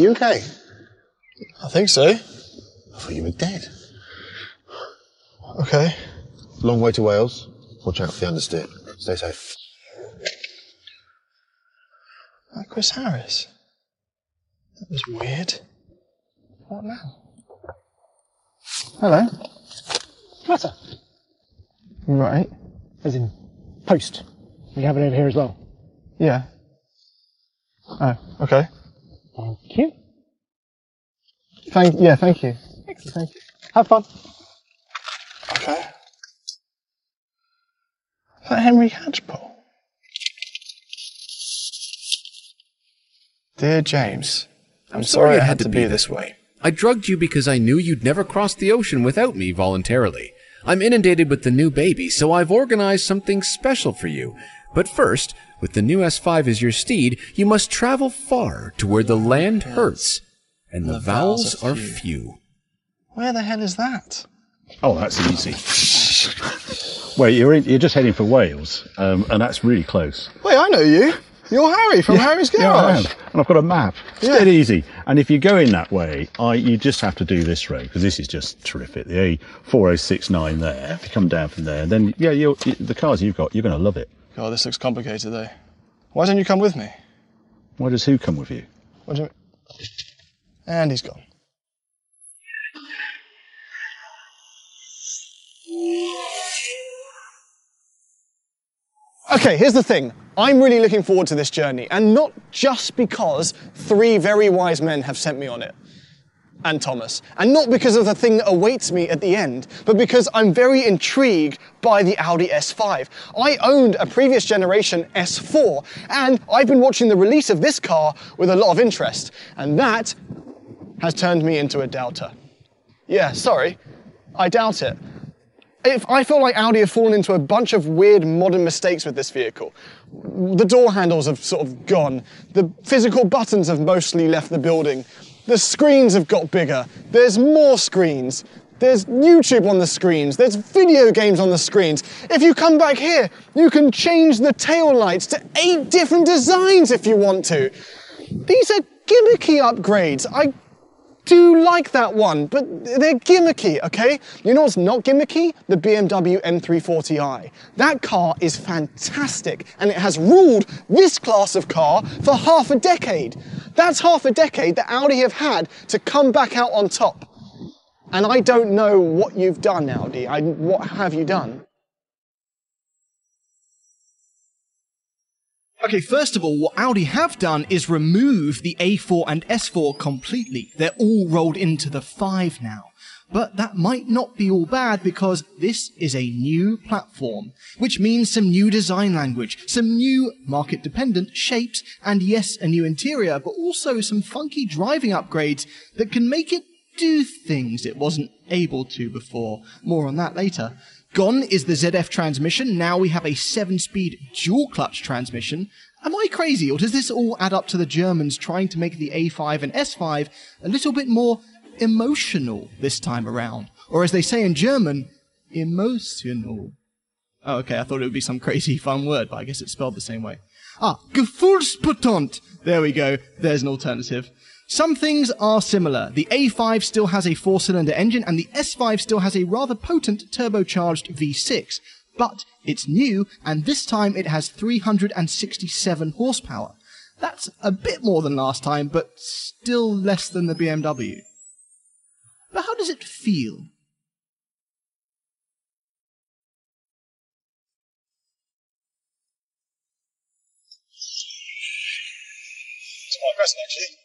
You okay? I think so. I thought you were dead. Okay. Long way to Wales. Watch out for the understeer. Stay safe. Chris Harris? That was weird. What now? Hello. Matter. Right. As in, post. We have it over here as well. Yeah. Oh, okay. Thank you. Thank you. Excellent. Thank you. Have fun. Okay. Is that Henry Catchpole? Dear James, I'm sorry it had to be this way. I drugged you because I knew you'd never cross the ocean without me voluntarily. I'm inundated with the new baby, so I've organized something special for you. But first, with the new S5 as your steed, you must travel far to where the land hurts, and the vowels are few. Where the hell is that? Oh, that's easy. Well, you're just heading for Wales, and that's really close. Wait, I know you. You're Harry from Harry's Garage. Yeah, I am. And I've got a map. It's dead easy. And if you're going that way, you just have to do this road, because this is just terrific. The A4069 there. If you come down from there, then, the cars you've got, you're going to love it. God, this looks complicated, though. Why don't you come with me? Why does who come with you? What do you mean? And he's gone. Okay, here's the thing. I'm really looking forward to this journey, and not just because 3 very wise men have sent me on it, and Thomas, and not because of the thing that awaits me at the end, but because I'm very intrigued by the Audi S5. I owned a previous generation S4, and I've been watching the release of this car with a lot of interest, and that has turned me into a doubter. Yeah, sorry, I doubt it. I feel like Audi have fallen into a bunch of weird modern mistakes with this vehicle. The door handles have sort of gone. The physical buttons have mostly left the building. The screens have got bigger. There's more screens. There's YouTube on the screens. There's video games on the screens. If you come back here, you can change the tail lights to 8 different designs if you want to. These are gimmicky upgrades. I do like that one, but they're gimmicky, okay? You know what's not gimmicky? The BMW M340i. That car is fantastic, and it has ruled this class of car for half a decade. That's half a decade that Audi have had to come back out on top. And I don't know what you've done, Audi. What have you done? Okay, first of all, what Audi have done is remove the A4 and S4 completely. They're all rolled into the 5 now. But that might not be all bad because this is a new platform, which means some new design language, some new market-dependent shapes, and yes, a new interior, but also some funky driving upgrades that can make it do things it wasn't able to before. More on that later. Gone is the ZF transmission. Now we have a 7-speed dual-clutch transmission. Am I crazy, or does this all add up to the Germans trying to make the A5 and S5 a little bit more emotional this time around? Or as they say in German, emotional. Oh, okay, I thought it would be some crazy fun word, but I guess it's spelled the same way. Gefühlsbetont. There we go. There's an alternative. Some things are similar. The A5 still has a 4-cylinder engine, and the S5 still has a rather potent turbocharged V6. But it's new, and this time it has 367 horsepower. That's a bit more than last time, but still less than the BMW. But how does it feel? It's quite impressive, actually.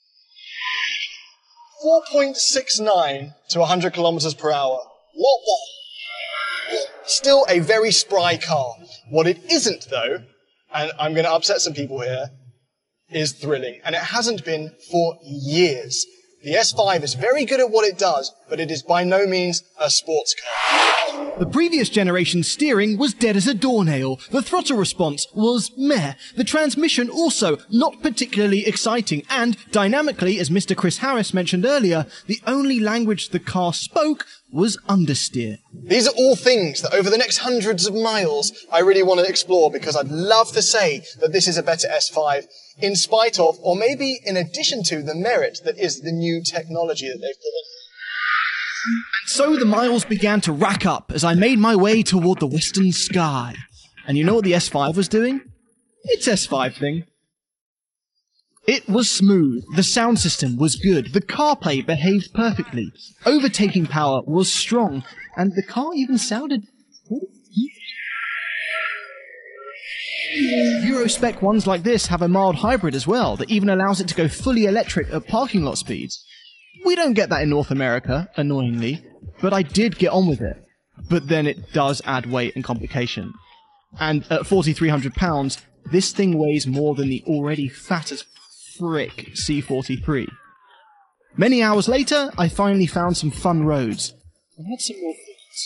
4.69 to 100 kilometers per hour. What? Still a very spry car. What it isn't, though, and I'm going to upset some people here, is thrilling. And it hasn't been for years. The S5 is very good at what it does, but it is by no means a sports car. The previous generation's steering was dead as a doornail. The throttle response was meh. The transmission also not particularly exciting. And dynamically, as Mr. Chris Harris mentioned earlier, the only language the car spoke was understeer. These are all things that over the next hundreds of miles I really want to explore, because I'd love to say that this is a better S5. in spite of, or maybe in addition to, the merit that is the new technology that they've put in. And so the miles began to rack up as I made my way toward the western sky. And you know what the S5 was doing? It's S5 thing. It was smooth, the sound system was good, the CarPlay behaved perfectly, overtaking power was strong, and the car even sounded pretty good. Euro spec ones like this have a mild hybrid as well that even allows it to go fully electric at parking lot speeds. We don't get that in North America, annoyingly, but I did get on with it. But then it does add weight and complication. And at 4,300 pounds, this thing weighs more than the already fat as frick C43. Many hours later, I finally found some fun roads. I had some more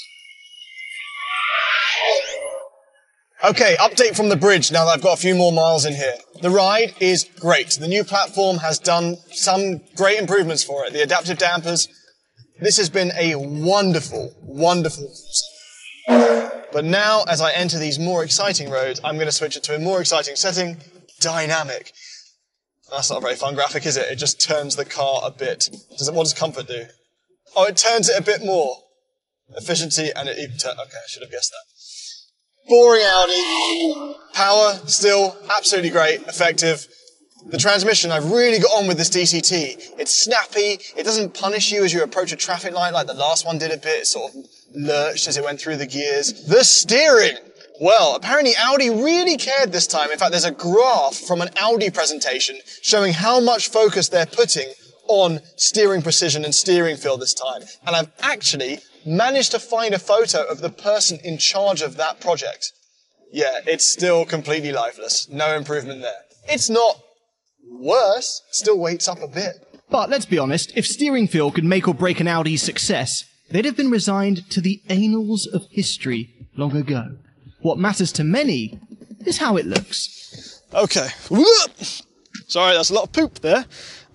thoughts. Okay, update from the bridge now that I've got a few more miles in here. The ride is great. The new platform has done some great improvements for it. The adaptive dampers. This has been a wonderful, wonderful cruise. But now, as I enter these more exciting roads, I'm going to switch it to a more exciting setting, dynamic. That's not a very fun graphic, is it? It just turns the car a bit. What does comfort do? Oh, it turns it a bit more. Efficiency, and it even turns... Okay, I should have guessed that. Boring Audi. Power, still absolutely great, effective. The transmission, I've really got on with this DCT. It's snappy. It doesn't punish you as you approach a traffic light like the last one did a bit. It sort of lurched as it went through the gears. The steering. Well, apparently Audi really cared this time. In fact, there's a graph from an Audi presentation showing how much focus they're putting on steering precision and steering feel this time. And I've actually managed to find a photo of the person in charge of that project. Yeah, it's still completely lifeless. No improvement there. It's not worse. It still weights up a bit. But let's be honest, if steering feel could make or break an Audi's success, they'd have been resigned to the annals of history long ago. What matters to many is how it looks. Okay. Sorry, that's a lot of poop there.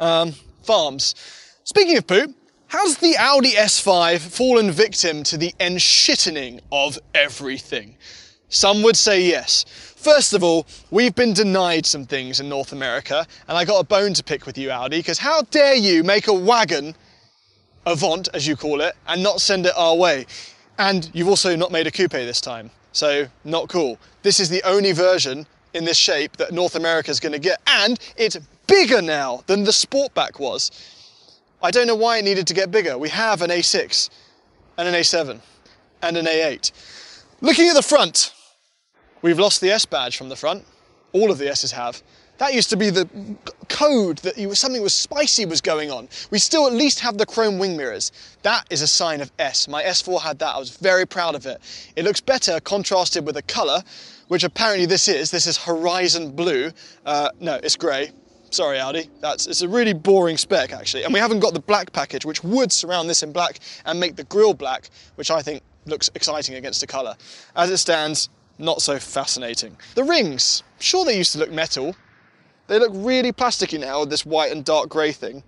Farms. Speaking of poop, how's the Audi S5 fallen victim to the enshittening of everything? Some would say yes. First of all, we've been denied some things in North America, and I got a bone to pick with you, Audi, because how dare you make a wagon, Avant as you call it, and not send it our way? And you've also not made a coupe this time. So, not cool. This is the only version in this shape that North America's going to get, and it's bigger now than the Sportback was. I don't know why it needed to get bigger. We have an A6, and an A7, and an A8. Looking at the front, we've lost the S badge from the front. All of the S's have. That used to be the code that something was spicy was going on. We still at least have the chrome wing mirrors. That is a sign of S. My S4 had that. I was very proud of it. It looks better contrasted with a colour, which apparently this is horizon blue. No, it's grey. Sorry, Audi. It's a really boring spec, actually. And we haven't got the black package, which would surround this in black and make the grille black, which I think looks exciting against the colour. As it stands, not so fascinating. The rings. Sure, they used to look metal. They look really plasticky now with this white and dark grey thing.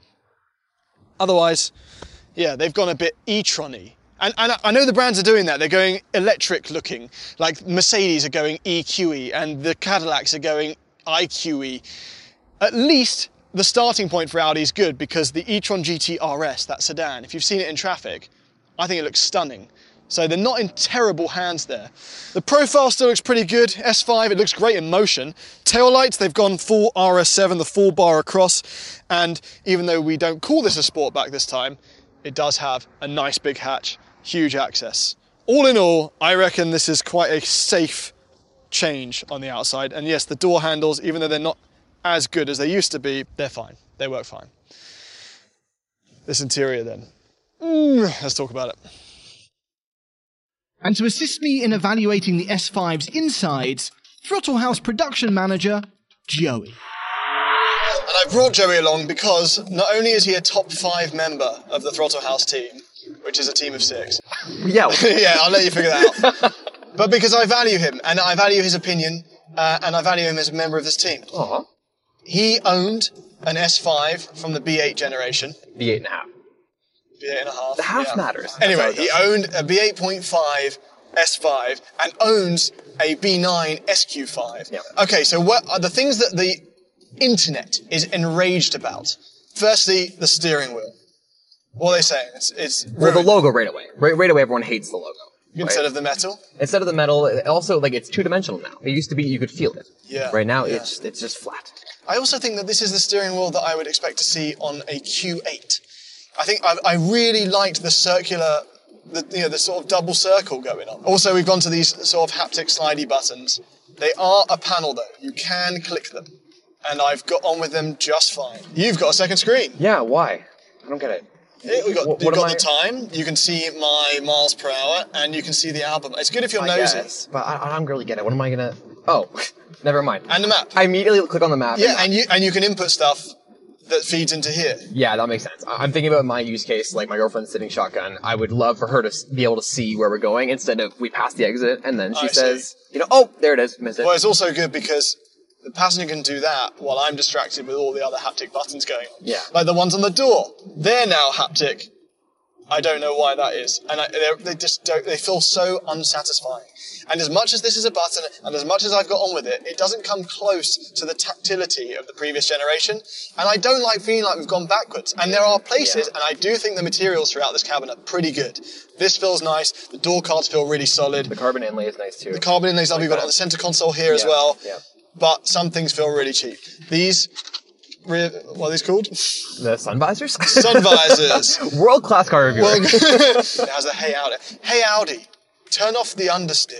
Otherwise, yeah, they've gone a bit e-tron-y. And I know the brands are doing that. They're going electric looking. Like Mercedes are going EQE and the Cadillacs are going IQE. At least the starting point for Audi is good because the e-tron GT RS, that sedan, if you've seen it in traffic, I think it looks stunning. So they're not in terrible hands there. The profile still looks pretty good. S5, it looks great in motion. Taillights, they've gone full RS7, the full bar across. And even though we don't call this a Sportback this time, it does have a nice big hatch, huge access. All in all, I reckon this is quite a safe change on the outside. And yes, the door handles, even though they're not as good as they used to be, they're fine. They work fine. This interior then. Let's talk about it. And to assist me in evaluating the S5's insides, Throttle House production manager, Joey. And I brought Joey along because not only is he a top 5 member of the Throttle House team, which is a team of 6. Yeah. Yeah, I'll let you figure that out. But because I value him, and I value his opinion, and I value him as a member of this team. Aww. He owned an S5 from the B8 generation. B8.5. B8.5. The half matters. Anyway, he owned a B8.5 S5 and owns a B9 SQ5. Yeah. Okay, so what are the things that the internet is enraged about. Firstly, the steering wheel. What are they saying? It's Well, the logo right away. Right away, everyone hates the logo. instead of the metal. Instead of the metal, also, like, it's two-dimensional now. It used to be you could feel it. Yeah. Right now, Yeah. it's just flat. I also think that this is the steering wheel that I would expect to see on a Q8. I think I really liked the circular, the sort of double circle going on. Also, we've gone to these sort of haptic slidey buttons. They are a panel though. You can click them. And I've got on with them just fine. You've got a second screen. Yeah, why? I don't get it. Yeah, you've What got am the time, you can see my miles per hour, and you can see the album. It's good if you're nosy. Yes, but I don't really get it. What am I gonna... Oh, never mind. And the map. I immediately click on the map. Yeah, and you can input stuff that feeds into here. Yeah, that makes sense. I'm thinking about my use case, like my girlfriend's sitting shotgun. I would love for her to be able to see where we're going instead of we pass the exit and then she says, oh, there it is, missed it. Well, it's also good because the passenger can do that while I'm distracted with all the other haptic buttons going on. Yeah. Like the ones on the door. They're now haptic. I don't know why that is. And they just don't, they feel so unsatisfying. And as much as this is a button, and as much as I've got on with it, it doesn't come close to the tactility of the previous generation. And I don't like feeling like we've gone backwards. And there are places, and I do think the materials throughout this cabin are pretty good. This feels nice. The door cards feel really solid. The carbon inlay is nice too. The carbon inlay's lovely. We've got it on the center console here as well. Yeah. But some things feel really cheap. These, what are these called? The sun visors? Sun visors. World-class car reviewer. Well, it has a Hey Audi. Hey Audi, turn off the understeer.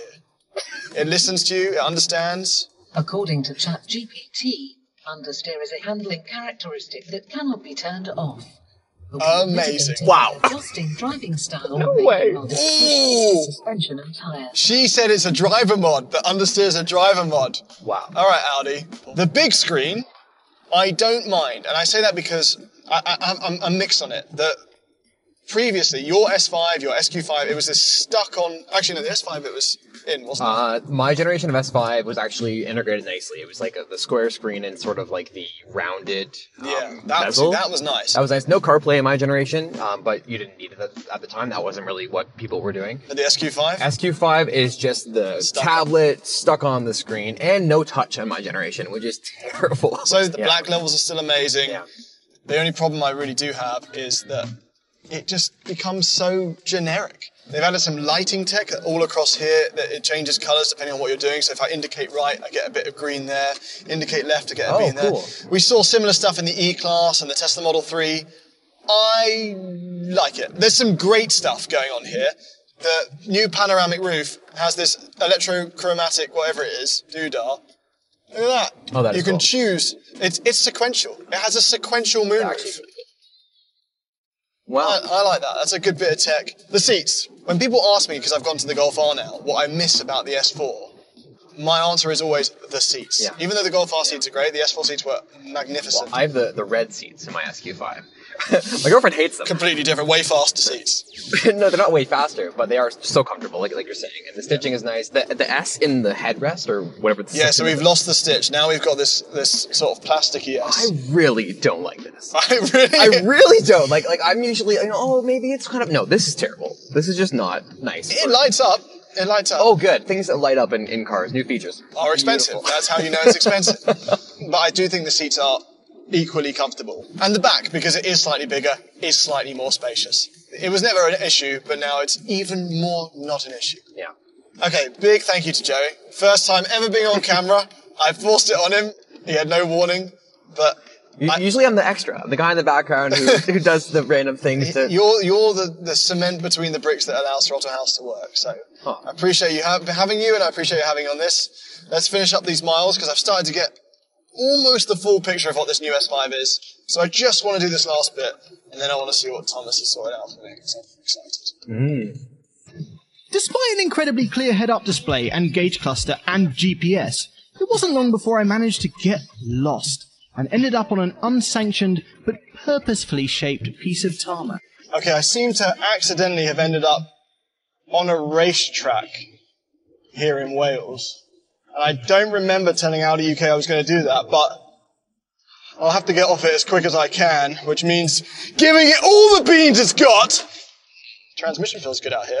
It listens to you, it understands. According to ChatGPT, understeer is a handling characteristic that cannot be turned off. Amazing. Wow. Adjusting driving style. No way. Ooh. Suspension and tyre. She said it's a driver mod, that understeer is a driver mod. Wow. All right, Audi. The big screen, I don't mind. And I say that because I'm mixed on it. Previously, your S5, your SQ5, it was this stuck on... Actually, no, the S5 it was in, wasn't it? My generation of S5 was actually integrated nicely. It was like the square screen and sort of like the rounded bezel. That was nice. That was nice. No CarPlay in my generation, but you didn't need it at the time. That wasn't really what people were doing. The SQ5? SQ5 is just the tablet stuck on the screen and no touch in my generation, which is terrible. So the black levels are still amazing. Yeah. The only problem I really do have is that it just becomes so generic. They've added some lighting tech all across here that it changes colours depending on what you're doing. So if I indicate right, I get a bit of green there. Indicate left, I get a green there. Cool. We saw similar stuff in the E-Class and the Tesla Model 3. I like it. There's some great stuff going on here. The new panoramic roof has this electrochromatic, whatever it is, doodah. Look at that. Oh, that is You can cool. choose. It's sequential. It has a sequential moonroof. Wow. I like that. That's a good bit of tech. The seats. When people ask me, because I've gone to the Golf R now, what I miss about the S4, my answer is always the seats. Yeah. Even though the Golf R seats are great, the S4 seats were magnificent. I have the red seats in my SQ5. My girlfriend hates them. Completely different, way faster seats. No, they're not way faster, but they are so comfortable, like you're saying. And the stitching is nice. The S in the headrest or whatever. Yeah, so we've lost the stitch. Now we've got this sort of plasticky S. I really don't like this. I I really don't. Like I'm usually, maybe it's kind of... No, this is terrible. This is just not nice. It lights up. It lights up. Oh, good. Things that light up in cars, new features. Are expensive. Beautiful. That's how you know it's expensive. But I do think the seats are equally comfortable. And the back, because it is slightly bigger, is slightly more spacious. It was never an issue, but now it's even more not an issue. Yeah. Okay, big thank you to Joey. First time ever being on camera. I forced it on him. He had no warning, but... Usually I'm the extra. I'm the guy in the background who does the random things. You're the cement between the bricks that allows Throttle House to work. So I appreciate you having you, and I appreciate you having on this. Let's finish up these miles, because I've started to get almost the full picture of what this new S5 is. So I just want to do this last bit, and then I want to see what Thomas has sorted out for me, because I'm excited. Despite an incredibly clear head-up display and gauge cluster and GPS, it wasn't long before I managed to get lost and ended up on an unsanctioned but purposefully shaped piece of tarmac. Okay, I seem to accidentally have ended up on a racetrack here in Wales. And I don't remember telling Audi UK I was going to do that, but I'll have to get off it as quick as I can, which means giving it all the beans it's got. Transmission feels good out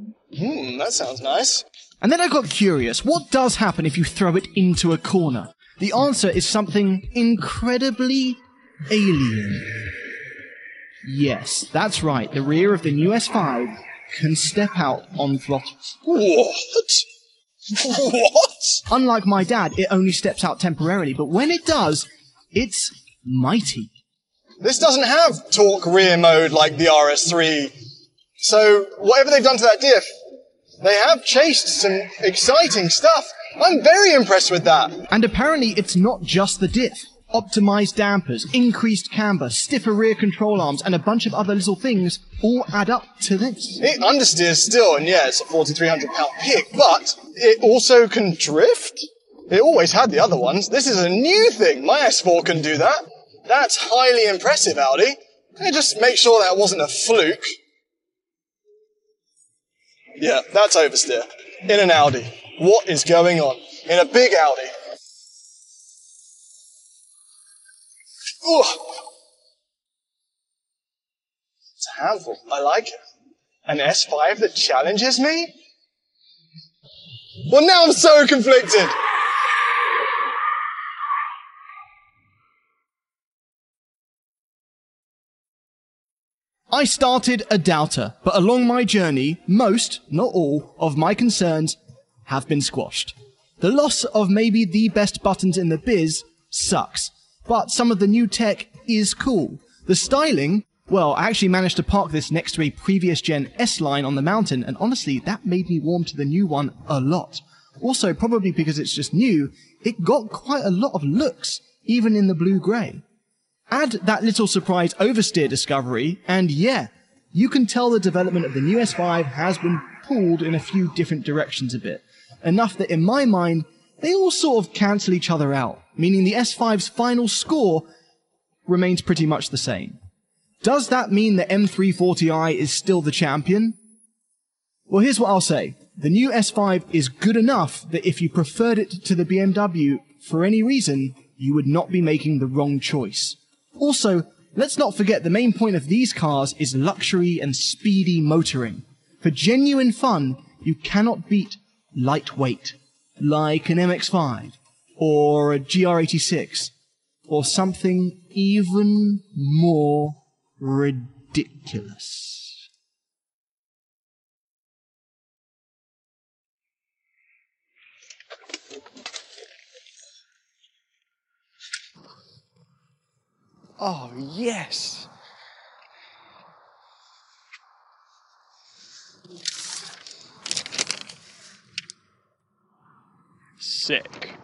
here. That sounds nice. And then I got curious, what does happen if you throw it into a corner? The answer is something incredibly alien. Yes, that's right. The rear of the new S5 can step out on throttles. What? What? Unlike my dad, it only steps out temporarily, but when it does, it's mighty. This doesn't have torque rear mode like the RS3. So, whatever they've done to that diff, they have chased some exciting stuff. I'm very impressed with that. And apparently it's not just the diff. Optimized dampers, increased camber, stiffer rear control arms, and a bunch of other little things all add up to this. It understeers still, and yeah, it's a 4,300-pound pick, but it also can drift? It always had the other ones. This is a new thing. My S4 can do that. That's highly impressive, Audi. Can you just make sure that wasn't a fluke? Yeah, that's oversteer. In an Audi. What is going on? In a big Audi. Ooh. It's a handful. I like it. An S5 that challenges me? Well, now I'm so conflicted. I started a doubter, but along my journey, most, not all, of my concerns have been squashed. The loss of maybe the best buttons in the biz sucks, but some of the new tech is cool. The styling, well, I actually managed to park this next to a previous gen S-Line on the mountain, and honestly, that made me warm to the new one a lot. Also, probably because it's just new, it got quite a lot of looks, even in the blue-grey. Add that little surprise oversteer discovery, and yeah, you can tell the development of the new S5 has been pulled in a few different directions a bit. Enough that in my mind, they all sort of cancel each other out, meaning the S5's final score remains pretty much the same. Does that mean the M340i is still the champion? Well, here's what I'll say. The new S5 is good enough that if you preferred it to the BMW for any reason, you would not be making the wrong choice. Also, let's not forget the main point of these cars is luxury and speedy motoring. For genuine fun, you cannot beat lightweight, like an MX-5, or a GR86, or something even more ridiculous. Oh, yes. Sick.